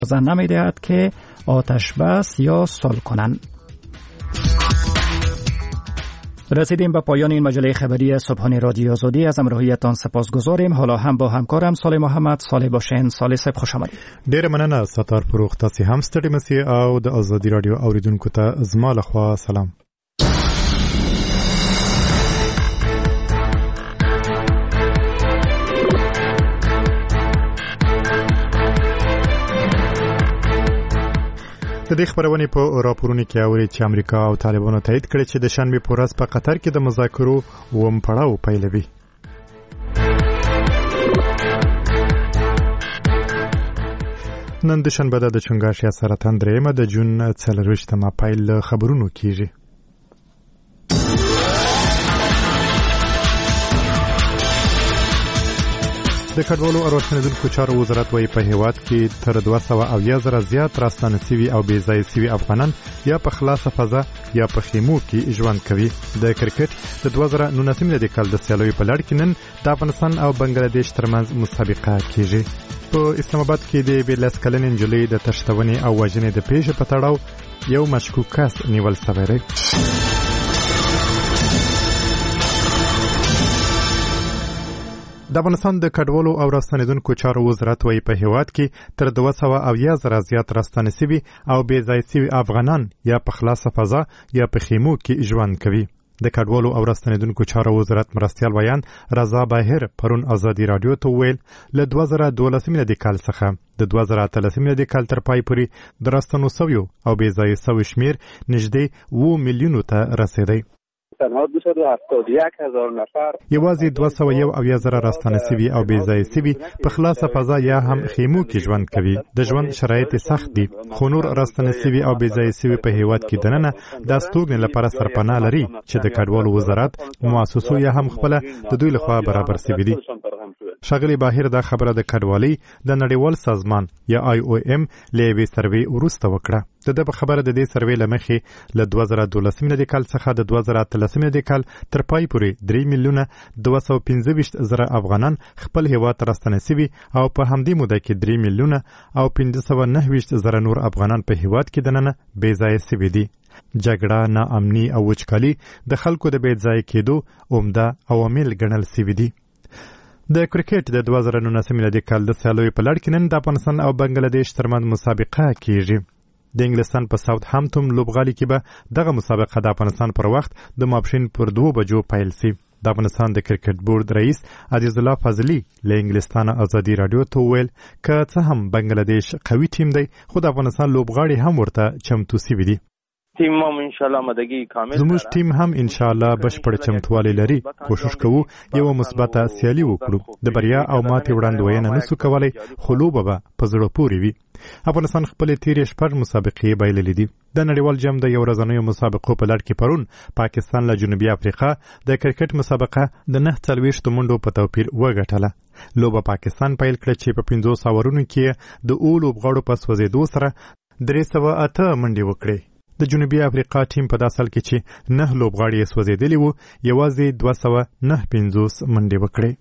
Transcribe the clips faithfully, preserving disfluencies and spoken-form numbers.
زن نمی‌دهد که آتش بس یا صلح کنند. رسیدیم به پایان این مجله خبری صبحانه رادیو آزادی. از همراهیتان سپاسگزاریم. حالا هم با همکارم صالح محمد. صالح باشین. صالح صاحب خوش آمدید. ډیر مننه ستار فروخ. تاسو هم ستړي مسئ او د آزادی رادیو اوریدونکو ته زما لخوا سلام. د دې خبرونه په راپورونو کې اوري چې امریکا او طالبانو تایید کړی چې د شنبه په ورځ په قطر کې د مذاکرو ووم پړاو پیلوي. نن د شنبه د چنګاښ یا سرطان درېمه د جون څلرویشتمه پیل خبرونو کیږي. د کډوالو او راستنیدونکو چارو وزارت وايي په هیواد کې تر دوه سوه اویا زره زیات راستانه سوي او بې ځایه سوي افغانان یا په خلاصه فضا یا په خیمو کې ژوند کوي. د کرکټ د دوه زره نولسم د کال د سیالیو په لړ کې نن د افغانستان او بنگلاديش ترمنځ مسابقه کیږي. په اسلام آباد کې د بیلس کلن انجلۍ د تشتونې او وژنې د پیښې په تړاو یو مشکوک کس نیول شوی دی. د افغانستان د کډوالو او راستنیدونکو چارو وزارت وايي په هیواد کې تر دوه سوه اویا زره زیات راستانه سوي او بې ځایه سوي افغانان یا په خلاصه فضا یا په خیمو کې ژوند کوي. د کډوالو او راستنیدونکو چارو وزارت مرستیال ویان رضا باهر پرون آزادی رادیو ته ویل له دوه زره دولسم د کال څخه د دوه زره اتلسم د کال تر پای پورې د راستنو سویو او بې ځایه سوي شمیر نږدې اووه میلیونو ته رسیدلی. تنها دویست و هفتاد و یک هزار نفر یوازې دوه سوه یو اویا زره راستانه سوي او بې ځایه سوي په خلاصه فضا یا هم خیمو کې ژوند کوي. د ژوند شرایط سخت دي، خو نور راستانه سوي او بې ځایه سوي په هیواد کې دننه د استوګنې لپاره سرپناه لري چې د کډوالو وزارت مؤسسو یا هم خپله د دوی لخوا برابر سوي دي. ښاغلي باهر دا خبره د کډوالۍ د نړیوال سازمان یا آی او ایم له یوې سروې وروسته وکړه. د ده په خبره د دې سروې له مخې له دوه زره دولسم د کال څخه د دوه زره اتلسم د کال تر پای پورې درې میلیونه دوه سوه پنځه ویشت زره افغانان خپل هیواد ته راستنه سوي او په همدې موده کې درې میلیونه او پنځه سوه نهه ویشت زره نور افغانان په هیواد کې دننه بې ځایه سوي دي. جګړه، ناامني او وچکالي د خلکو د بې ځایه کېدو عمده عوامل ګڼل سوي دي. د کرکټ د دوه زره نولسم د کال د سیالیو په لړ کې نن د افغانستان او بنگلاديش ترمنځ مسابقه کیږي. د انګلستان په ساوث هامپټون لوبغالي کې به دغه مسابقه د افغانستان پر وخت د ماپښین پر دوه بجو پیل شي. د افغانستان د کرکټ بورډ رئیس عزیز الله فضلي له انګلستان آزادي رادیو ته ویل که څه هم بنگلاديش قوي ټیم دی خو د افغانستان لوبغاړي هم ورته چمتو سوي دي. تیم هم ان شاء الله مدګي کامل زموږ ټیم هم ان شاء الله بشپړ چمتووالی لري. کوشش کوو یو مثبته سیالي وکړو. د بریا او ماتې وړاندوینه نسو کولای خو لوبه به په زړه پورې وي. افغانستان خپل تیرې شپږ مسابقې بایللې دي. د نړیوال جام د یو ورځنیو مسابقو په لړ کې پرون پاکستان له جنوبي افریقا د کرکټ مسابقه د نهه څلوېښتو منډو په توپیر وګټله. لوبه پاکستان پیل کړه چې په پنځوس اورونو کې د اوو لوبغاړو په سوځېدو سره درې سوه اته منډې وکړې. د جنوبي افریقا ټیم په داسې حال کې چې نه لوبغاړي یې سوځېدلي وو یوازې دوه سوه نهه پنځوس منډې وکړې.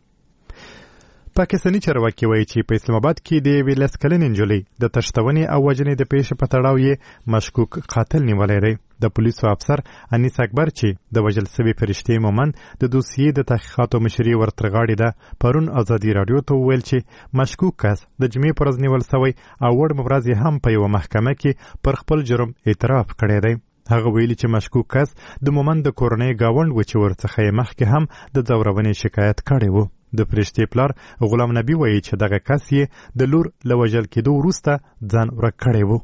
پاکستاني چارواکي وایي چې په اسلام آباد کې د یوې لس کلنې نجلۍ د تشتونې او وژنې د پیښې په تړاو یې مشکوک قاتل نیولی دی. د پولیسو افسر انیس اکبر چې د وژل سوي فرشتې مومن د دوسیې د تحقیقاتو مشري ورترغاړې ده پرون آزادي رادیو ته وویل چې مشکوک کس د جمعې پر ورځ نیول سوی او وړمه ورځ یې هم په یوه محکمه کې پر خپل جرم اعتراف کړی دی. هغه ویلي چې مشکوک کس د مومن د کورنۍ ګاونډ و چې ورڅخه یې مخکې هم د ځورونې شکایت کړی و. د فرشتې پلار غلام نبي وایي چې دغه کس یې د لور له وژل کېدو وروسته ځان ورک کړی و.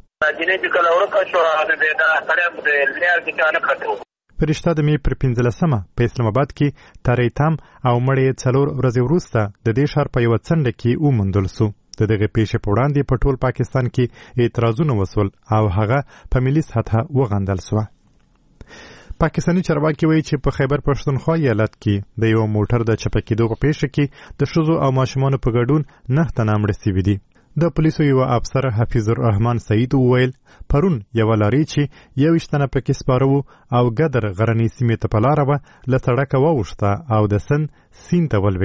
فرشته د مې پر پنځلسمه په اسلام آباد کې تاری تام او مړی څلور ورځې وروسته د دې ښار په یوه څنډه کې وموندل سو. د دغه پیښې په وړاندې په ټول پاکستان کې اعتراضونه وسول او هغه په ملي سطحه وغندل سوه. پاکستاني چارواکي وایي چې په خیبر پښتونخوا ایالت کې د یو موټر د چپه کېدو په پیښه کې د ښځو او ماشومانو په ګډون نهه تنه مړه سوي دي. د پولیسو یو افسر حفیظ الرحمن سعید وویل پرون یوه لارۍ چې یوویشت تنه پکې سپاره وو او ګدر غرنۍ سیمې ته په لاره وه له سړکه واوښته او د سن سیند ته ولوېده.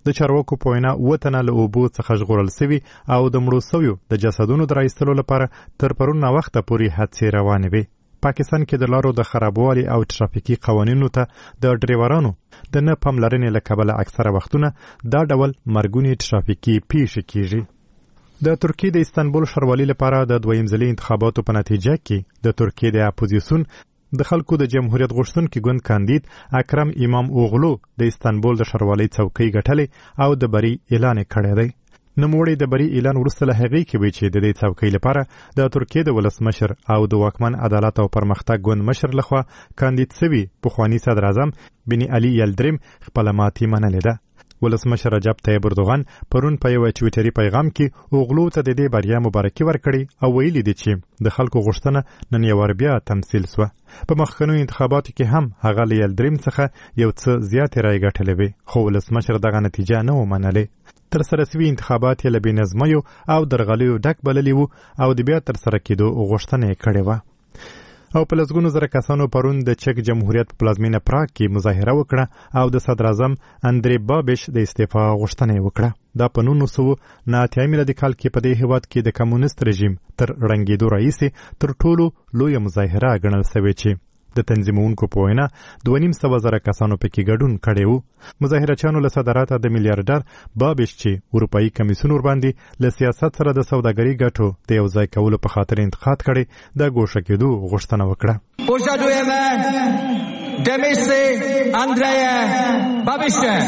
د چارواکو په وینا اووه تنه له اوبو څخه ژغورل سوي او د مړو سویو د جسدونو د رایستلو لپاره تر پرون وخته پورې هڅې روانې وي. پاکستان کې د لارو د خرابوالي او ترافیکي قوانینو ته د ډریورانو د نه پاملرنې له کبله اکثره وختونه دا ډول مرګونې ترافیکي پیښې کیږي. د ترکیې د استانبول ښاروالۍ لپاره د دویم ځلي انتخاباتو په نتیجه کې د ترکیې د اپوزیسیون د خلکو د جمهوریت غوښتونکي ګوند کاندید اکرم امام اوغلو د استانبول د ښاروالۍ څوکۍ ګټلې او د بری اعلان کړی دی. نوموړی د بری اعلان وروسته له هغې کې وی چې د دې څوکۍ لپاره د ترکیې د ولسمشر او د واکمن عدالت او پرمختګ ګوند مشر لخوا کاندید سوي پخواني صدر اعظم بن علي یلدریم خپله ماتې منلې ده. ولسمشر رجب طیب اردوغان پرون په یو ټویټري پیغام کې اوغلو ته د دې بریا مبارکي ورکړي او ویلي دي چې د خلکو غوښتنه نن یو بیا تمثیل سوه. په مخکنیو انتخاباتو کې هم هغه له یلدریم څخه یو څه زیاتې رایې ګټلې وې، خو ولسمشر دغه نتیجه نه و منلې. تر سره سوي انتخابات یې له بې نظمیو او درغلیو ډک بللي وو او د بیا تر سره کېدو غوښتنه یې کړې وه. او په لسګونو زره کسانو پرون د چک جمهوریت په پلازمینه پراګ کې مظاهره وکړه او د صدر اعظم اندری بابش د استعفا غوښتنه یې وکړه. دا په نولس سوه نه اتیا میلادي کال کې په دې هېواد کې د کمونیست رژیم تر ړنګېدو راهیسې تر ټولو لویه مظاهره ګڼل سوې چې د تنظیمونکو په وینا دوه نیم سوه زره کسانو پکې ګډون کړی وو. مظاهرچیانو له صدراته د میلیارډر بابش چې اروپایي کمیسیون ورباندې له سیاست سره د سوداګرۍ ګټو د یو ځای کولو په خاطر انتقاد کړی د ګوښه کېدو غوښتنه وکړه. Požadujeme demisi Andreje Babiše.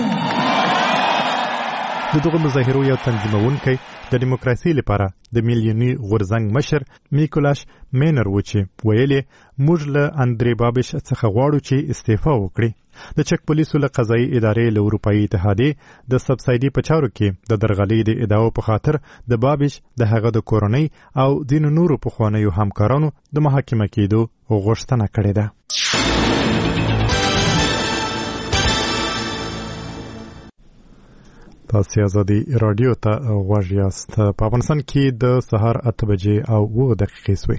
د دغه مظاهرو یو تنظیمونکی د دیموکراسي لپاره د میلیوني غورځنګ مشر میکولاش مینر و چې ویلي موږ له اندری بابش څخه غواړو چې استعفا وکړي. د چک پولیسو له قضایي ادارې له اروپایي اتحادیې د سبسایډي په چارو کې د درغلۍ د ادعاو په خاطر د بابش د هغه د کورنۍ او ځینو نورو پخوانیو همکارانو د محاکمه کېدو غوښتنه کړې ده. تاسو ازادي رادیو ته غوږ یاست. په افغانستان کې د سهار اته بجې او اووه دقیقې سوې.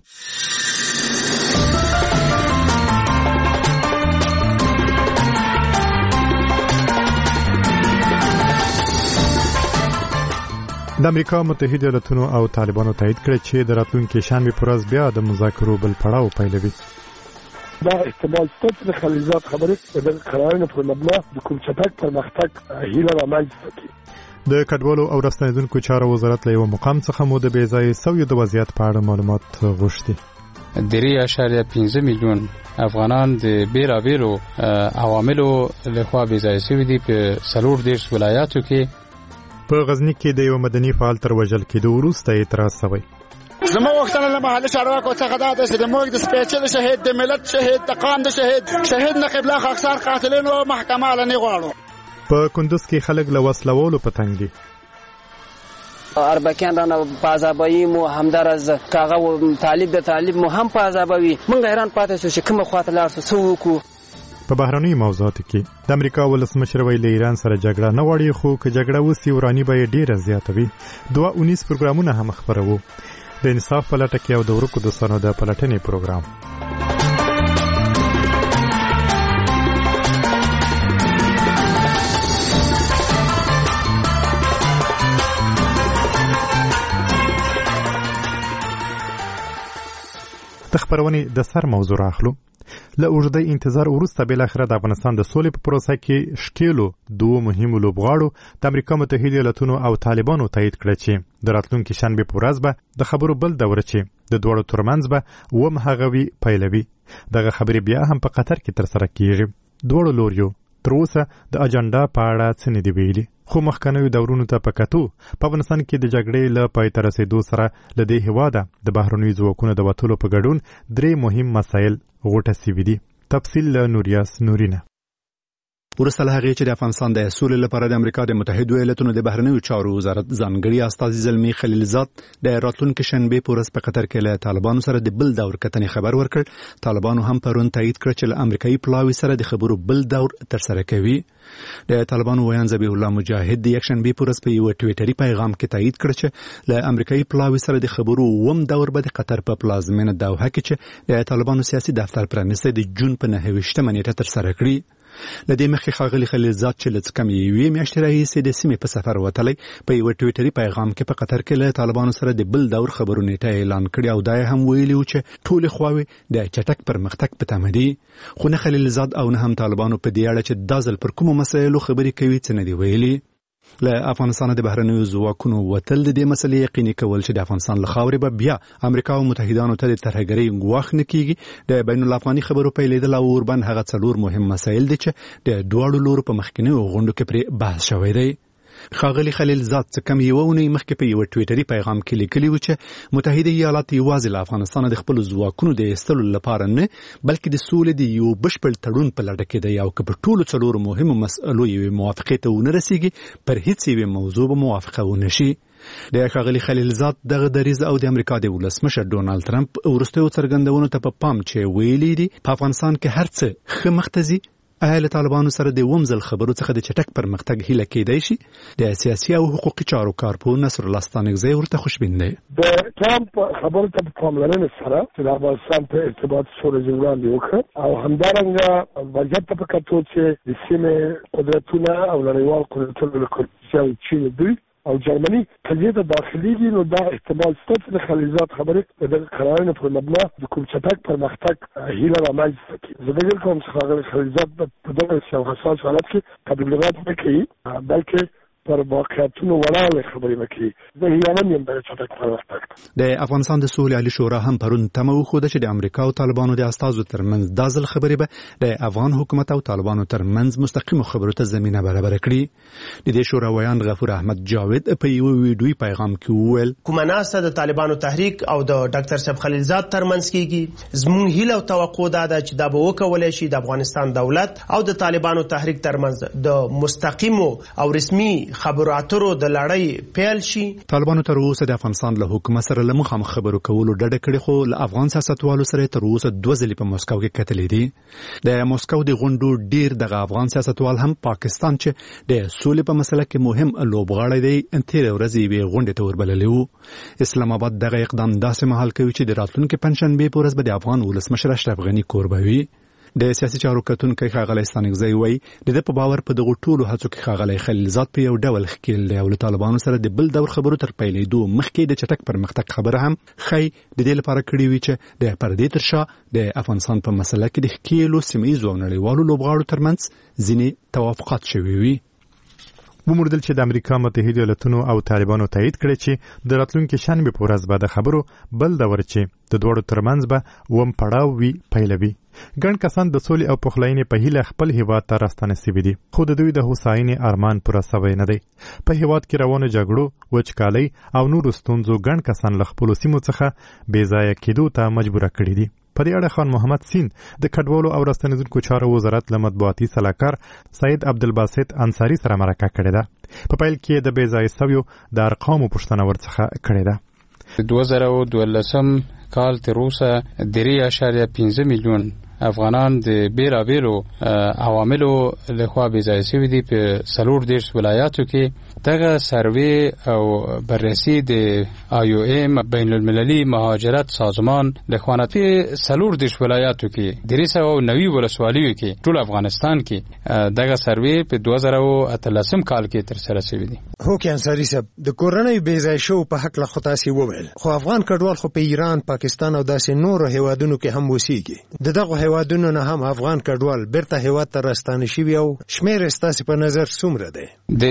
د امریکا متحده ایالاتونو او طالبانو تایید کړی چې د راتلونکي شنبې په ورځ بیا د مذاکرو بل پړاو پیلوي. دا احتمال ستاسو د خلیزات خبرې د قرارونو په مبنا د کوم چټک پرمختګ هیله رامنځته کړي. د کډوالو او راستنیدونکو چارو وزارت له یو مقام څخه مو د بې ځایه سویو د وضعیت په اړه معلومات غوښتي. درې اعشاریه پنځه میلیون افغانان د بیلابیلو عواملو لخوا بې ځایه سوي دي په څلور دېرش ولایاتو کې. په غزني کې د یو مدني فعال تر وژل کېدو وروسته اعتراض شوی. زما وختونه له محلي چارواکو څخه دا ده چې د موږ د سپېڅلي شهید د ملت شهید د قام د شهید شهید نقیب الله خاکسار قاتلینو محکمه لنی غواړو. په کندوز کې خلک له وسلوالو په تنګ دي. اربکیان رانه په عذابوي مو همدارز کاغه و طالب د طالب مو هم په عذابوي. موږ حیران پاتې شو چې کومه خواته لاړ شو څه وکړو. په بهرنیو موضوعاتو کې د امریکا ولسمشر ویلي ایران سره جګړه نه غواړي، خو که جګړه وسي ورانی به یې ډېره زیاته وي. دوه اونیس پروګرامونه هم خپروو. د انصاف په لټه کې او د ورکو دوستانو د پلټنې پروګرام. د خپرونې د سر موضوع راخلو. له اوږده انتظار وروسته بالاخره د افغانستان د سولې په پروسه کې ښکېلو دوه مهمو لوبغاړو د امریکا متحده ایالاتونو او طالبانو تایید کړه چې د راتلونکي شنبې په ورځ به د خبرو بل دوره چې د دواړو ترمنځ به اووم هغوی پیلوي. دغه خبرې بیا هم په قطر کې ترسره کیږي. دواړو لوریو تر اوسه د اجنډا په اړه څه نه دي ویلي، خو مخکنیو دورونو ته په کتو په افغانستان کې د جګړې له پای ته رسېدو سره له دې هېواده د بهرنیو ځواکونو د وتلو په ګډون درې مهم مسایل غوټه سوي دي. تفصیل له نوریاس نورینه. وروسته له هغې چې د افغانستان د سولې لپاره د امریکا د متحدو ایالاتونو د بهرنیو چارو وزارت ځانګړي استازي زلمي خلیلزاد د راتلونکي شنبې په ورځ په قطر کې له طالبانو سره د بل دور کتنې خبر ورکړ. طالبانو هم پرون تایید کړ چې له امریکایي پلاوي سره د خبرو بل دور ترسره کوي. د طالبانو ویان ذبیح الله مجاهد د یک شنبې په ورځ په یو ټویټري پیغام کې تایید کړ چې له امریکایي پلاوي سره د خبرو اووم دور به د قطر په پلازمینه دوحه کې چې د طالبانو سیاسي دفتر پرانیستی د جون په نهه ویشتمه نیټه ترسره کړي. لدې مخکې ښاغلي خلیلزاد چې له کم یوې میاشتې راهیسې د سیمې په سفر وتلی په یو ټویټري پیغام کې په قطر کې له طالبانو سره د بل دور خبرو نیټه اعلان کړی او دا هم ویلي و چې ټولې خواوې د چټک پرمختګ په تمه دي، خو نه خلیلزاد او نه هم طالبانو په دې اړه چې دا ځل پر کومو مسایلو خبرې کوي څه نه دي ویلي. له افغانستان د بهرنیو ځواکونو وتل د دې مسلې یقیني کول چې د افغانستان له خاورې به بیا امریکا او متحدانو ته د ترهګرۍ ګواښ نه کیږي د بین الافغاني خبرو پیلېدل او اوربن هغه څلور مهم مسایل دي چې د دواړو لورو په مخکینیو غونډو کې پرې بحث شوی دی. ښاغلي خلیلزاد څه کم یوه اونۍ مخکې په یوه ټویټري پیغام کې لیکلي و چې متحده ایالات یوازې له افغانستانه د خپلو ځواکونو د ایستلو لپاره نه بلکې د سولې د یو بشپړ تړون په لټه کې دی او که په ټولو څلورو مهمو مسئلو یوې موافقې ته ونه رسیږي پر هیڅ یوې موضوع به موافقه ونه شي. د ښاغلي خلیلزاد دغه دریځ او د امریکا د ولسمشر ډونالد ټرمپ وروستیو څرګندونو ته په پام چې ویلي دي په افغانستان کې هر څه ښه مخته ځي، آیا له طالبانو سره د ومزل خبرو څخه د چټک پرمختګ هیله کېدای شي؟ د سیاسي او حقوقي چارو کارپوه نصر الله ستانکزی ورته خوشبین دی. د ټرمپ خبرو ته په پاملرنې سره چې د افغانستان په ارتباط سره وړاندې وکړ او همدارنګه وضعیت ته په کتو چې د سیمې قدرتونه او نړیوال قدرتونه لکه چین دوی او جرمني قضیه ته داخليږي، نو دا احتمال شته چې د خلیلزاد خبرې د قرارونو پر مبنا د کوم چټک پرمختګ هیله رامنځته کړي. زه فکر کوم چې خاغلی خلیلزاد په دغه یو حساس حالت کې تبلیغات نه کوي بلکې پر واقعیتونو ولاړې خبرې وکړي. زه هیله یم د چټک پرمختګ. د افغانستان د سولې عالي شورا هم پرون تمه وښوده چې د امریکا او طالبانو د استازو ترمنځ دا ځل خبرې به د افغان حکومت او طالبانو ترمنځ مستقیمو خبرو ته زمینه برابره کړي. د دې شورا ویان غفور احمد جاوید په یو ویډیوي پیغام کې وویل کومه ناسته د طالبانو تحریک او د ډاکټر صاحب خلیلزاد ترمنځ کیږي، زموږ هیله او توقع دا ده چې دا به وکولای شي د افغانستان دولت او د طالبانو تحریک ترمنځ د مستقیمو او رسمي خبرو اترو د لړۍ پیل شي. طالبانو تر اوسه د افغانستان له حکومت سره له مخامخ خبرو کولو ډډه کړې، خو له افغان سیاستوالو سره تر اوسه دوه ځلې په مسکو کې کتلې دي. د مسکو د غونډو ډیر دغه افغان سیاستوال هم پاکستان چې د سولې په مسله کې مهم لوبغاړی دی تېره ورځ یوې غونډې ته وربللی و. اسلام آباد دغه اقدام داسې مهال کوي چې د راتلونکي پنجشنبې په ورځ به د افغان ولسمشر اشرف غني کوربه وي. د سیاسي چارو کتونکی ښاغلی ستانکزی وایي د ده په باور په دغو ټولو هڅو کې ښاغلی خلیلزاد په یو ډول ښکیل دی او له طالبانو سره د بل دور خبرو تر پیلېدو مخکې د چټک پرمختګ خبره هم ښایي د دې لپاره کړې وي چې د پردې تر شا د افغانستان په مسله کې د ښکیلو سیمه ییزو او نړیوالو لوبغاړو ترمنځ ځینې توافقات شوي وي. وموندل چې د امریکا متحده ایالاتونو او طالبانو تایید کړي چې د راتلونکي شنبه په ورځ به د خبرو بل دور چې د دوړو ترمنځ به وم پړاو وي پیلوي. ګڼ کسان د سولې او پخلاینې په هیله خپل هیواد ته راستانه سوي دي، خو د دوی د هوساینې ارمان پوره سوی نه دی. په هیواد کې روانو جګړو، وچکالۍ او نورو ستونزو ګڼ کسان له خپلو سیمو څخه بې ځایه کېدو ته مجبوره کړي دي. په دې اړه خان محمد سین د کډوالو او راستنیدونکو چارو وزارت له مطبوعاتي سلاکار سید عبدالباسط انصاري سره مرکه کړې ده. په پیل کې د بې ځایه سویو د ارقامو پوښتنه ورڅخه کړې ده. دوه زره دولسم کال تر اوسه درې اعشاریه پنځه میلیون افغانان د بیلابیلو عواملو لخوا بې ځایه سوي دي په څلور دېرش ولایاتو کې. دغه سروې او بررسي د آی او ام بین المللي مهاجرت سازمان لخوا په څلور دېرش ولایاتو کې درې سوه نوي ولسوالیو کې ټول افغانستان کې دغه سروې په دوه زره اتلسم کال کې ترسره سوي دي. هوکې انصاري صاحب د کورنۍ بې ځایه شوو په هکله خو تاسې وویل، خو افغان کډوال خو په ایران، پاکستان او داسې نورو هیوادونو کې هم اوسېږي. د دغو هیوادونو نه هم افغان کډوال بیرته هیواد ته راستانه شوي او شمېر یې ستاسې په نظر څومره دی؟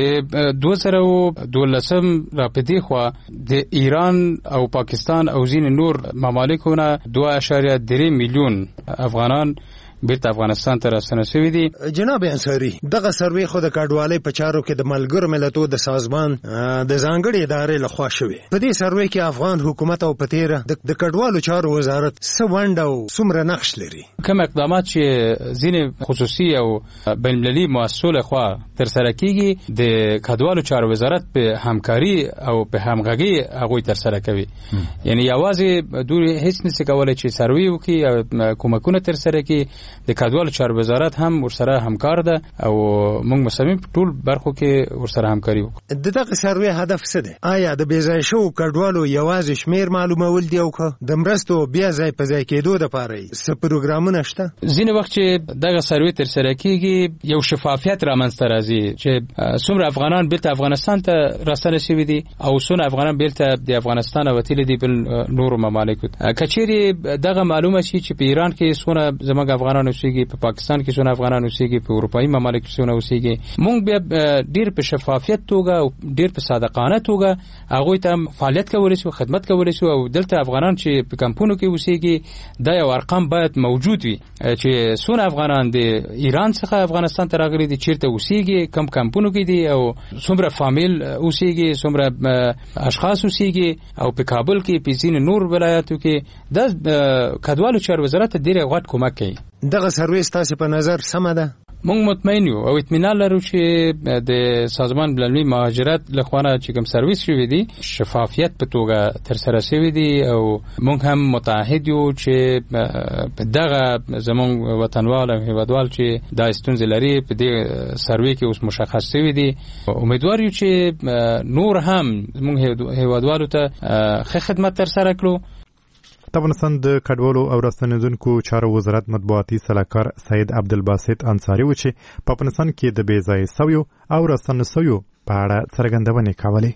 د دوه زره دولسم را په دې خوا د ایران او پاکستان او ځینې نور ممالکو نه دوه اعشاریه درې میلیون افغانان بیرته افغانستان ته راستنه شوي دي. جناب انصاري، دغه سروې خو د کډوالۍ په چارو کې د ملګرو ملتونو د سازمان د ځانګړې ادارې لخوا شوې. په دې سروې کې افغان حکومت او په تېره د کډوالو چارو وزارت څه ونډه او څومره نقش لري؟ کوم اقدامات چې ځینې خصوصي او بین المللي مؤسسو لخوا ترسره کېږي د کډوالو چارو وزارت په همکاري او په همغږي هغوی ترسره کوي. یعنی یوازې دوی هیڅ نشي کولی چې سروې وکړي او کومکونه ترسره کړي د کډوالو چارو وزارت هم ورسره همکار ده او موږ مصمم ټول برخو کې ورسره همکاري وکړو. د دغه سروې هدف څه دی؟ آیا د بې ځای شوو کډوالو یوازې شمیر معلومول دی او که د مرستو بیا ځای په ځای کېدو دپاره یې څه پروګرامونه شته؟ ځینې وخت چې دغه سروې ترسره کېږي یو شفافیت رامنځته راځي چې څومره افغانان بیرته افغانستان ته راستنه شوي دي او څومره افغانان بیرته د افغانستان وتلي دي بل نورو ممالکو ته. که چیرې دغه معلومه شي چې په ایران کې څومره زموږ افغانان اوسېږي، په پاکستان کې څومره افغانان اوسېږي، په اروپایي ممالکو کې څومره اوسېږي، موږ بیا ډېر په شفافیت توګه او ډېر په صادقانه توګه هغوی ته فعالیت کولی شو، خدمت کولی شو او دلته افغانان چې په کمپونو کې اوسېږي دا یو ارقام باید موجود وي چې څومره افغانان د ایران څخه افغانستان ته راغلي دي، چیرته اوسېږي، کم کمپونو کې دي او څومره فامیل اوسېږي، څومره اشخاص اوسېږي او په کابل کې په ځینې نور ولایاتو کې د کډوالو چارو وزارت ډېر غوښت کومک کوي. دغه سروې ستاسو په نظر سمه ده؟ موږ مطمئن یو او اطمینان لرو چې د سازمان بین‌المللي مهاجرت لخوا چې کوم سرویس شوی دی شفافیت په توګه تر سره شوی دی او موږ هم متعهد یو چې دغه زموږ وطنوال او هیوادوال چې دا ستونزې لري په دې سروې کې اوس مشخص شوی دی. امیدوار یو چې نور هم موږ هیوادوالو ته ښه خدمت تر سره کړو. د افغانستان د کډوالو او راستنیدونکو چارو وزارت مطبوعاتي سلاکار سید عبدالباسط انصاري و چې په افغانستان کې د بې ځایه سویو او راستنه سویو په اړه څرګندونې کولې.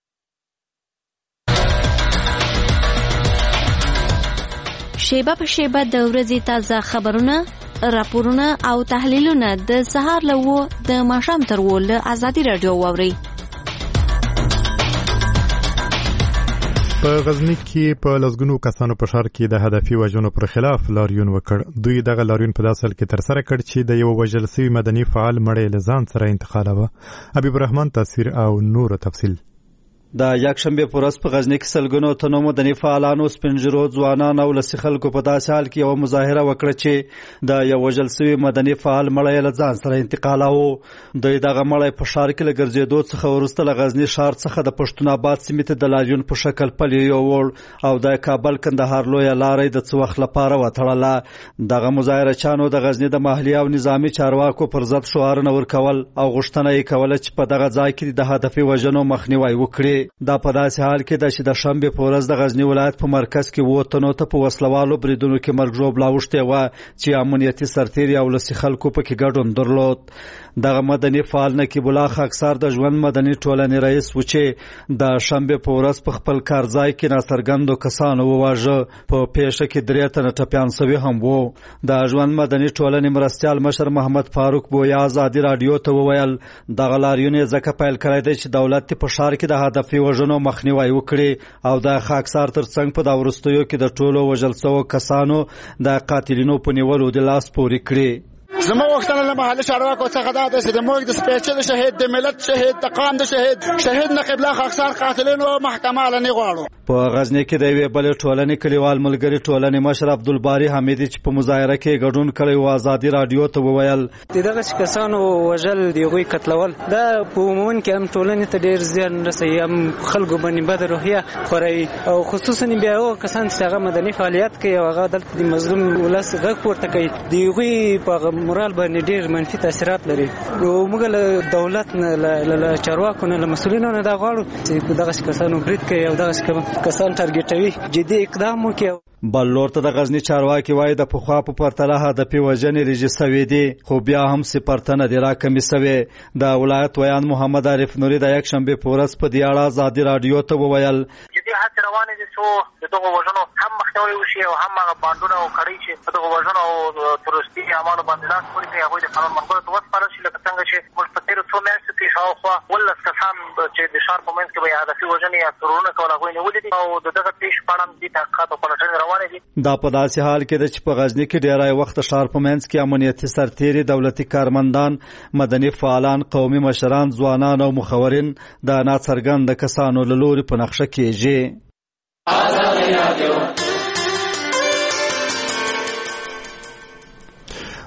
شیبه په شیبه د ورځې تازه خبرونه، راپورونه او تحلیلونه د سهار له اوه د ماښام تر اوه له ازادي راډیو واورئ. په غزنی کې په لسګونو کسانو په ښار کې د هدفي وژنو پر خلاف لاریون وکړ. دوی دغه لاریون په داسې حال کې ترسره کړ چې د یو وژل شوي مدني فعال مړی له ځان سره انتقالوه. حبیب الرحمن تصویر او نور تفصیل. د یکشنبه په ورځ په غزنی کې سلګونو تنو مدني فعالانو سپینجرو ځوانان او لسی خلکو په داسې حال کې یو مظاهره وکړه چې د یو وژل شوي مدني فعال مړی له ځان سره انتقالوه. دوی دغه مړی په ښار کې له ګرځېدو څخه وروسته له غزنی ښار څخه د پښتون آباد سیمې ته د لاریون په شکل پلی یووړ او د کابل کندهار لویه لاره د څه وخت لپاره وتړله. دغه مظاهرچیانو د غزنی د محلي او نظامي چارواکو پر ضد شعارونه ورکول او غوښتنه یې کوله چې په دغه ځای کې د هدفي وژنو مخنیوی وکړي. دا په داسې حال کې ده چې د شنبې په ورځ د غزنی ولایت په مرکز کې اووه تنو ته په وسلوالو بریدونو کې مرګ ژوبله اوښتې وه چې امنیتي سرتېري او لسي خلکو پکې ګډون درلود. دغه مدني فعال نقیب الله خاکسار د ژوند مدني ټولنې رئیس و چې د شنبې په ورځ په خپل کارځای کې ناڅرګندو کسانو وواژه. په پیښه کې درې تنه ټپیان سوي هم وو. د ژوند مدني ټولنې مرستیال مشر محمد فاروق بویا ازادي راډیو ته وویل دغه لاریون یې ځکه پیل کړی دی چې دولت په ښار کې د هدفي وژنو مخنیوی وکړي او د خاکسار ترڅنګ په دا وروستیو کې د ټولو وژل شوو کسانو د قاتلینو په نیولو د لاس پورې کړي. زما وختونه له محل چارواکو څخه دا ده چې د موږ د سپېڅلي شهید د ملت شهید د قام د شهید شهید نقیب الله خاکسار قاتلینو محکمه علني غواړو. په غزنی کې د یوې بلې ټولنې کلیوال ملګري ټولنې مشر عبدالباري حمیدي چې په مظاهره کې ګډون کړی و ازادي راډیو ته وویل دغه کسانو وژل د هغوی قتلول دا په عموماً کې هم ټولنې ته ډېر زیان رسوي، هم خلکو باندې بده روحیه خوري او خصوصا بیا هغه کسان چې هغه مدني فعالیت کوي او هغه دلته د مظلوم ولس غږ پورته کوي د هغوی په مورال باندې ډېر منفي تاثیرات لري. موږ له دولت نه له چارواکو نه له مسؤلینو نه دا غواړو چې دغه کسانو برید کوي او دغه کسان ټارګېټوي جدي اقدام وکړي. بل لور ته د غزنی چارواکي وایي د پخوا په پرتله هدفي وژنې رژې سوي دي خو بیا هم صفر نه دي راکمې سوې. د ولایت ویان محمد عارف نوري د یکشنبې په ورځ په دې اړه ازادي راډیو ته وویل جدي هڅې روانې دي څو د دغو وژنو هم مخنیوی وشي او هم هغه بانډونه او کړۍ چې په دغو وژنو او تروریستي اعمالو باندې لاس پورې کوي هغوی د قانون منګولو ته وسپارل شي لکه څنګه چې موږ په تېرو څو میاشتو کې شاوخوا اوولس کسان چې د ښار په منځ کې به یې هدفي وژنې یا ترورونه کول هغوی نیولي دي او د دغه پېښو په اړه هم دې تحقیقات او پلټنې روانې دي. دا په داسې حال کې ده چې په غزنی کې ډیری وخت ښار په منځ کې امنیتي سرتېري دولتي کارمندان مدني فعالان قومي مشران ځوانان او مخورین د ناڅرګنده کسانو له لوري په نقشه کېږي.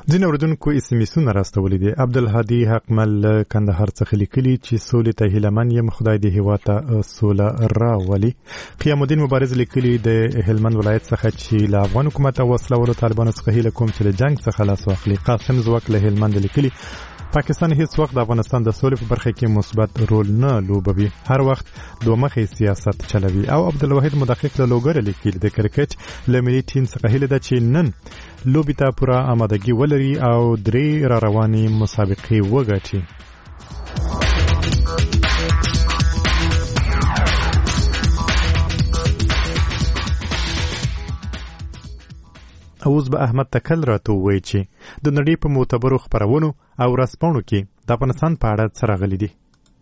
ځینې اورېدونکو اسمیسونه راستولي دي. عبدالهادي حقمل کندهار څخه لیکلي چې سولې ته هیلهمن یم، خدای دې هېواد ته سوله راولي. قیام الدین مبارز لیکلي د هلمند ولایت څخه چې له افغان حکومت او وسلهوالو طالبانو څخه هیله کوم چې له جنګ څخه لاس واخلي. قاسم ځواک له هلمند لیکلي پاکستان هیڅ وخت د افغانستان د سولې په برخه کې مثبت رول نه لوبوي، هر وخت دوه مخې سیاست چلوي. او عبدالواحد مدقق له لوګر لیکلي د کرکټ له ملي ټیم څخه هیله ده چې نن لوبې ته پوره آمادګي ولري او درې را روانې مسابقې وګټي. اوس به احمد تکل راته ووایي چې د نړۍ په معتبرو خپرونو او ورځپاڼو کې د افغانستان په اړه څه راغلي دي.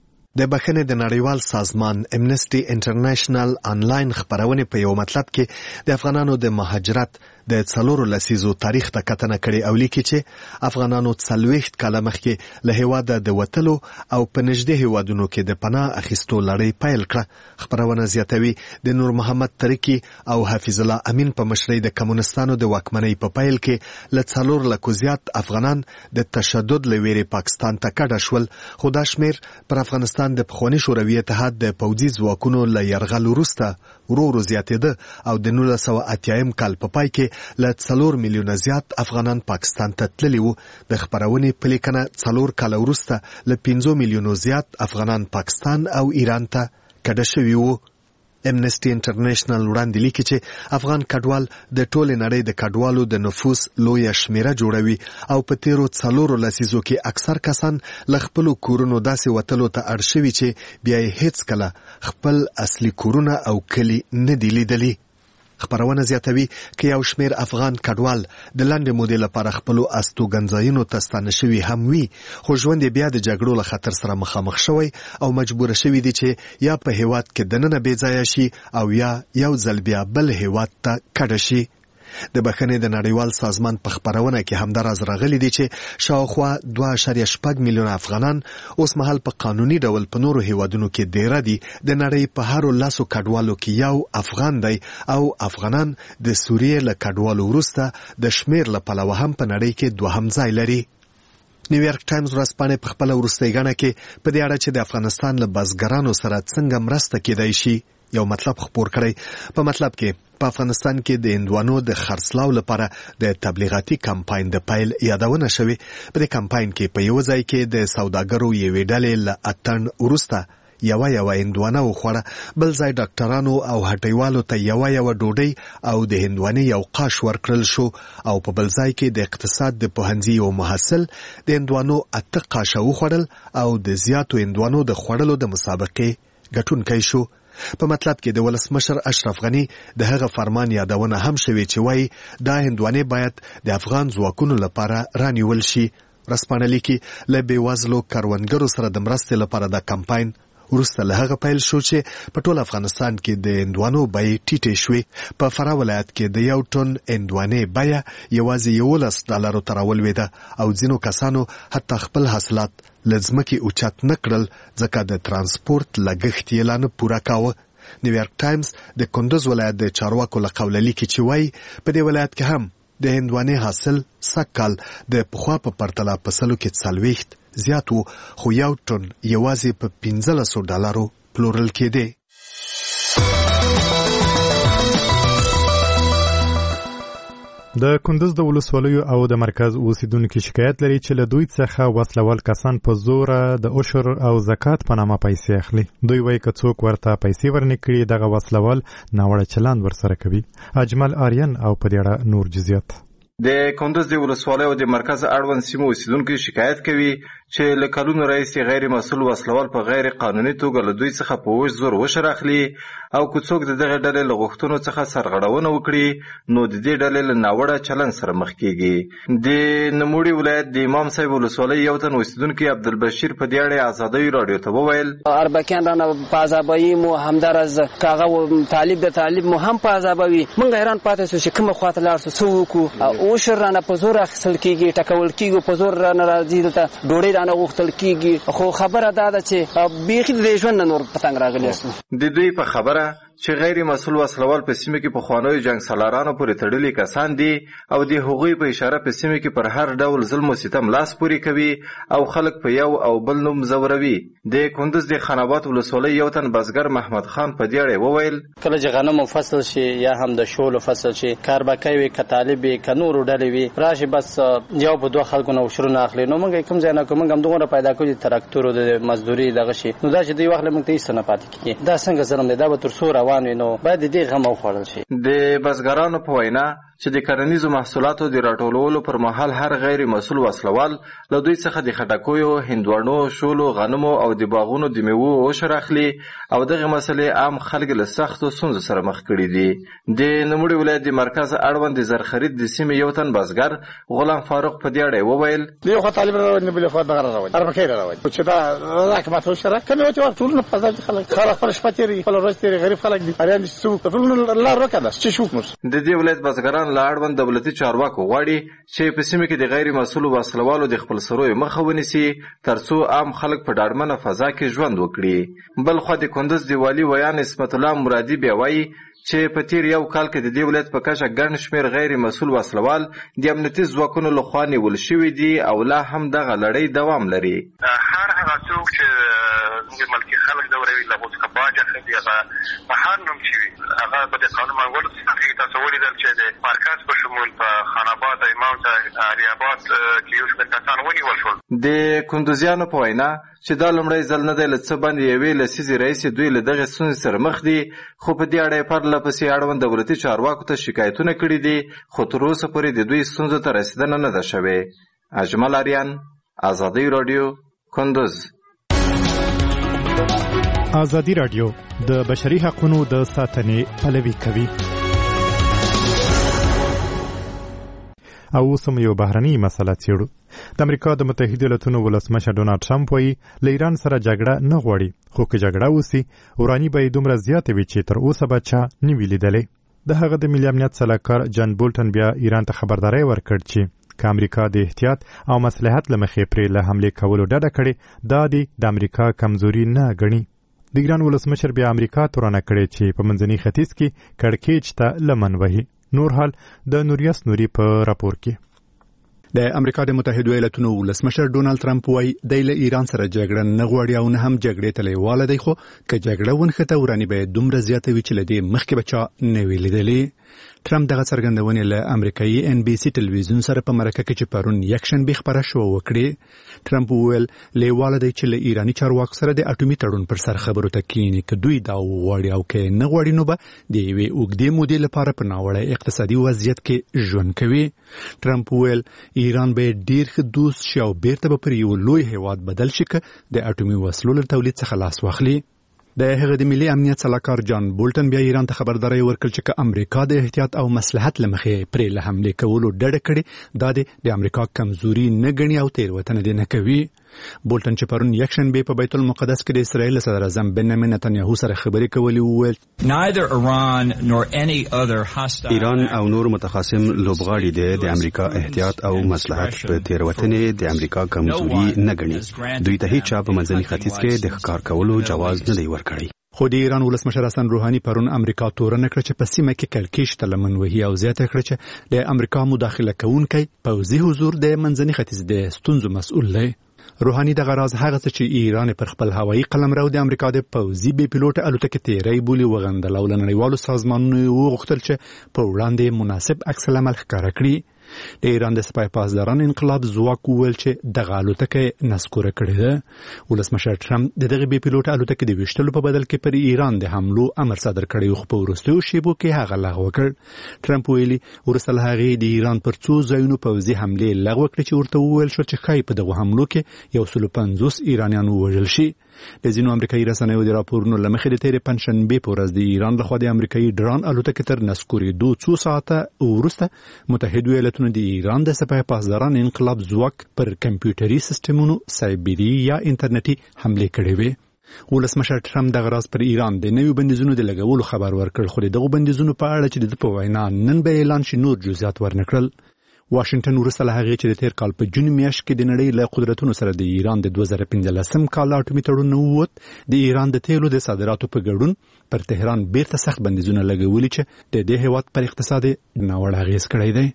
د بخښنې د نړیوال سازمان امنسټي انټرنیشنل آنلاین خپرونې په یو مطلب کې د افغانانو د مهاجرت د څلورو لسیزو تاریخ ته کتنه کړې او لیکي چې افغانانو څلوېښت کاله مخکې له هېواده د وتلو او په نږدې هېوادونو کې د پناه اخیستو لړۍ پیل کړه. خپرونه زیاتوي د نور محمد ترکی او حفیظ الله امین په مشرۍ د کمونستانو د واکمنۍ په پیل کې له څلور لکو زیات افغانان د تشدد له ویرې پاکستان ته کډه شول، خو دا شمېر پر افغانستان د پخواني شوروي اتحاد د پوځي ځواکونو له یرغل وروسته ورو ورو زیاتېده او د نولس سوه اتیایم کال په پای کې له څلور میلیونه زیات افغانان پاکستان ته تللي وو. د خپرونې په لیکنه څلور کاله وروسته له پنځو میلیونو زیات افغانان پاکستان او ایران ته کډه شوي وو. امنسټي انټرنیشنل وړاندې لیکي چې افغان کډوال د ټولې نړۍ د کډوالو د نفوس لویه شمیره جوړوي او په تیرو څلورو لسیزو کې اکثر کسان له خپلو کورونو داسې وتلو ته اړ شوي چې بیا یې هیڅ کله خپل اصلي کورونه او کلي نه دي لیدلي. خپرونه زیاتوي که یو شمیر افغان کډوال د لنډې مودې لپاره خپلو استوګنځایونو ته ستانه شوي هم وي، خو ژوند یې بیا د جګړو له خطر سره مخامخ شوی او مجبوره شوي دي چې یا په هیواد کې دننه بې ځایه شي او یا یو ځل بیا بل هیواد ته کډه شي. د بخښنې د نړیوال سازمان په خپرونه کې همدا راز راغلی دی چې شاوخوا دوه اعشاریه شپږ میلیونه افغانان اوس مهال په قانوني ډول په نورو هیوادونو کې دیره دي. د نړۍ په هرو لسو کډوالو کې یو افغان دی او افغانان د سوریې له کډوالو وروسته د شمیر له پلوه هم په نړۍ کې دوهم ځای لري. نیویارک ټایمز ورځپاڼې په خپله وروستۍ ګڼه کې په دې اړه چې د افغانستان له بزګرانو سره څنګه مرسته کیدای شي یو مطلب خپور کړی. په مطلب کې په افغانستان کې د هندوانو د خرڅلاو لپاره د تبلیغاتي کمپاین د پیل یادونه شوې. په دې کمپاین کې په یو ځای کې د سوداګرو یوې ډلې له اتن وروسته یوه یوه هندوانه وخوړه، بل ځای ډاکټرانو او هټیوالو ته یوه یوه ډوډۍ او د هندوانې یو قاش ورکړل شو او په بل ځای کې د اقتصاد د پوهنځي یو محصل د هندوانو اته قاشه وخوړل او د زیاتو هندوانو د خوړلو د مسابقې ګټونکی شو. په مطلب کې د ولسمشر اشرف غني د هغه فرمان یادونه هم شوې چې وایي دا هندوانې باید د افغان ځواکونو لپاره رانیول شي. ورځپاڼه لیکي له بېوزلو کروندګرو سره د مرستې لپاره دا کمپاین وروسته له هغه پیل شو چې په ټول افغانستان کې د هندوانو بیې ټیټې شوې. په فراه ولایت کې د یو ټن هندوانې بیه یوازې یولس ډالرو ته راولوېده او ځینو کسانو حتی خپل حاصلات له ځمکې اوچت نه کړل ځکه د ترانسپورت لګښت یې لا نه پوره کاوه. نیویارک ټایمز د کندوز ولایت د چارواکو له قوله لیکي چې وایي په دې ولایت کې هم د هندوانې حاصل سږ کال د پخوا په پرتله په سلو کې څلوېښت زیات و، خو یو ټن یوازې په پنځلسو ډالرو پلورل کېدی. د کندوز د ولسوالیو او د مرکز اوسیدونکو شکایت لري چې له دوی څخه وسلوال کسان په زوره د عشر او زکات په نامه پیسې اخلي. دوی وایي که څوک ورته پیسې ورنکړي دغه وسلوال ناوړه چلند ورسره کوي. اجمل آریان او په دې اړه نور جزئیات. د کندوز د ولسوالیو د مرکز اړوند سیمو اوسیدونکو شکایت کوي چې له کلونو راهیسې غیر مسؤل وسلوال په غیر قانوني توګه له دوی څخه په وژ زور وشر اخلي او که څوک د دغه ډلې له غوښتنو څخه سرغړونه وکړي نو د دې ډلې له ناوړه چلند سره مخ کیږي. د نوموړي ولایت د امام صاحب ولسوالۍ یو تن اوسیدونکي عبدالبشیر په دې اړه ازادۍ راډیو ته وویل اربکیان رانه په عذابوي مو همدارز کاغه طالب د طالب مو هم په عذابوي. موږ حیران پاتې شو چې کومه خواته لاړ شو څه وکړو. اوشر رانه په زور اخیستل کېږي، ټکول کېږي، په زور رانه راځي دلته ډوډۍ رانه غوښتل کېږي. خو خبره دا ده چې بیخي د ژوند نه نور پتنګ راغلی است. د دوی په خبره چې غیر مسؤل وسلوال په سیمه کې په خوانوي جنگ سالارانو پورې تړلي کسان دي او د هغوی په اشاره په سیمه کې پر هر ډول ظلم او ستم لاس پوري کوي او خلک په یو او بل نوم زوروي. د کندوز د خانابات ولسوالۍ یو تن بزګر محمد خان په دې اړه وویل کله چې غنم فصل شي یا هم د شولو فصل شي کار به کوي ک طالب ک نور ډلې وي راشي بس یو په دوه خلکو نو شروع نه اخلي نو موږ کوم ځای نه کوم هم دغه پیدا کوي تراکتور د مزدوري دغه شي نو دا چې دوی وخت موږ ته هیڅ نه پاتې کیږي دا څنګه ظلم دی دا به تر څو روان وي نو باید دې غم او خوړل شي. د بزګرانو په وینا چې د کرنیزو محصولاتو د راټولولو پر مهال هر غیر مسؤل وسلوال له دوی څخه د خټکیو، هندوانو، شولو، غنمو او د باغونو د میوو عشر اخلي او دغه مسلې عام خلک له سختو ستونزو سره مخ کړي دي. د نوموړي ولایت د مرکز اړوند د زرخرید د سیمې یو تن بزګر غلام فاروق په دې اړه وویل یو خو طالب راوړي بل خو دغه راوړي ارمکه راوړي چې دا راکمه ته شره کنه چې ټول په ځای خلک خلاص پر شپتيري په ورځ غریب خلک دي اړین څو ټول الله راکړه چې شوف مس د دې ولایت بزګران لا اړوند دولتي چارواکو غواړي چې په سیمه کې د غیر مسؤل وسلوالو د خپل سروي مخه ونیسي ترڅو عام خلک په ډاډمنه فضا کې ژوند وکړي. بل خو د کندوز دی والی ویان اسمت الله مرادي بیا وایي چې په تیر یو کال کې د دې ولایت په کچه ګڼ شمېر غیر مسؤل وسلوال د امنیتي ځواکونو لخوا نیول شوي دي او لا هم دغه لړۍ دوام لري. هر هغه څوک چې ملکي خلک دوروي له څخه باج اخلي هغه په هر نوم چې وي هغه به د قانون منګولو څخه تاسو ولیدل چې د مرکز په شمول په خاناباد امام صاحب علي آباد کې یو شمېر کسان ونیول شول. د کندوزیانو په وینا چې دا لومړی ځل نه دی له څه باندې یوې لسیزې راهیسې دوی له دغې ستونزې سره مخ دي خو په دې اړه یې پرله پسې اړوند دولتي چارواکو ته شکایتونه کړي دي خو تر اوسه پورې د دوی ستونزو ته رسېدنه نه ده شوې. اجمل اریان ازادي راډیو کندوز. ازادي راډیو د بشري حقوقو د ساتنې پلوي کوي. او سم یو بهرني مسله څېړو. د امریکا د متحده ایالاتونو ولسمشر ډونالد ټرمپ وایي له ایران سره جګړه نه غواړي خو که جګړه وسي وراني به یې دومره زیاتې وي چې تر اوسه به چا نه وي لیدلی. د هغه د ملي امنیت سلاکار جان بولټن بیا ایران ته خبرداری ورکړ چې که امریکا د احتیاط او مصلحت له مخې پرې له حملې کولو ډډه کړې دا د امریکا کمزوري نه ګڼي. د ایران ولسمشر بیا امریکا تورنه کړې چې په منځني ختیځ کې کړکېچ ته لمن وهي. نور حال د نوریاس نوري په راپور کې. د امریکا د متحده ایالاتونو ولسمشر ډونالد ټرمپ وایي دی له ایران سره جګړه نه غواړي او نه هم جګړې ته لیواله دی خو که جګړه ونښته وراني به دومره زیاته وي چې له دې مخکې به چا نه وي لیدلې. ټرمپ دغه څرګندونې له امریکایي ان بي سي ټلویزیون سره په مرکه کې چې پرون یکشنبه خبره شوه وکړې. ټرمپ وویل لیواله دی چې له ایراني چارواکو سره د اټومي تړون پر سر خبرو ته کینی که دوی دا وغواړي او که نه غواړي نو به د یوې اوږدې مودې لپاره په ناوړه اقتصادي وضعیت کې ژوند کوي. ټرمپ وویل ایران به ډیر ښه دوست شي او بیرته به پر یو لوی هیواد بدل شي که د اټومي وسلو له تولید څخه لاس واخلي. د هغه د ملي امنیت سلاکار جان بولټن بیا ایران ته خبرداری ورکړ چې که امریکا د احتیاط او مصلحت له مخې پرې له حملې کولو ډډه کړي دا د امریکا کمزوري نه ګڼي او تېروتنه دې نه کوي. بولټن چې پرون یکشنبه په بیت المقدس کې د اسرائیل صدر اعظم بنیامین نتنیاهو سره خبرې کولې وویل ایران او نور متخاصم لوبغاړي دي د امریکا احتیاط او مصلحت په تېروتنې د امریکا کمزوري نه ګڼي. دوی ته هیڅ په منځني ختیځ کې د ښکار کولو جواز نه دی ورکړی. خو د ایران ولسمشر حسن روحاني پرون امریکا تورنه کړه چې په سیمه کې کړکېچ ته لمن وهي او زیاته کړه چې د امریکا مداخله کوونکی پوځي حضور د منځني ختیځ د ستونزو مسؤل دی. روحاني دغه راز هغه څه چې ایران پر خپل هوایي قلمرو د امریکا د پوځي بې پیلوټه الوتکې تیری بولي وغندل او له نړیوالو سازمانونو وغوښتل چې په وړاندې مناسب عکس العمل ښکاره کړي. د ایران د سپای پاسداران انقلاب ځواک وویل چې دغه الوتکه نسکوره کړې ده. ولسمشر ټرمپ د دغه بې پیلوټه الوتکې د ویشتلو په بدل کې پر ایران د حملو امر صادر کړی خو په وروستیو شیبو کې هغه لغوه کړ. ټرمپ ویلي وروسته له هغې د ایران پر څو ځایونو پوځي حملې لغوه کړې چې ورته وویل شو چې ښایي په دغو حملو کې یو سلو پنځوس ایرانیان ووژل شي. د ځینو امریکایي رسنیو د راپورونو له مخې د تېرې پنجشنبې په ورځ د ایران لخوا د امریکایي ډرون الوتکې تر نسکورېدو څو ساعته وروسته متحده ایالتونو د ایران د سپای پاسداران انقلاب ځواک پر کمپیوټري سیسټمونو سایبري یا انټرنیټي حملې کړې وې. ولسمشر ټرمپ دغه راز پر ایران د نویو بندیزونو د لګولو خبر ورکړ خو دغه بندیزونو په اړه چې د په وینا نن به اعلان شي نور جزئیات ورنکړل. واشنگټن وروسته له هغې چې د تیر کال په جون میاشت کې د نړۍ له قدرتونو سره د ایران د دوه زره پنځلسم کال اټومي تړون نه ووت د ایران د تیلو د صادراتو په ګډون پر تهران بیرته سخت بندیزونه لګولي چې د دې هیواد پر اقتصاد ناوړه اغېز کړی دی.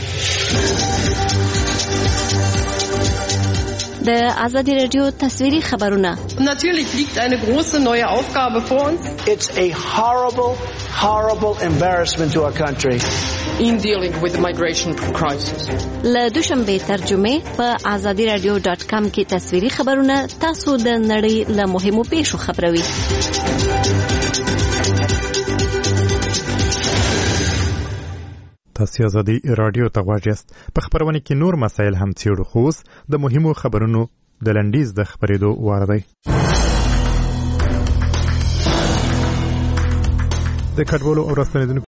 د ازادي رادیو تصویري خبرونه. Natürlich liegt eine große neue Aufgabe vor uns. It's a horrible, horrible embarrassment to our country. In dealing with the migration crisis. له دوشنبه ترجمه په ازادي رادیو ډاټ کام کې تصویري خبرونه تاسو د نړۍ له مهمو پیښو خبروي. تاسو ازادي رادیو ته غواړئ په خبرونه کې نور مسایل هم څېړو خو د مهمو خبرونو د لنډیز د خبرېدو وار دی. د کډوالو او راستنیدونکو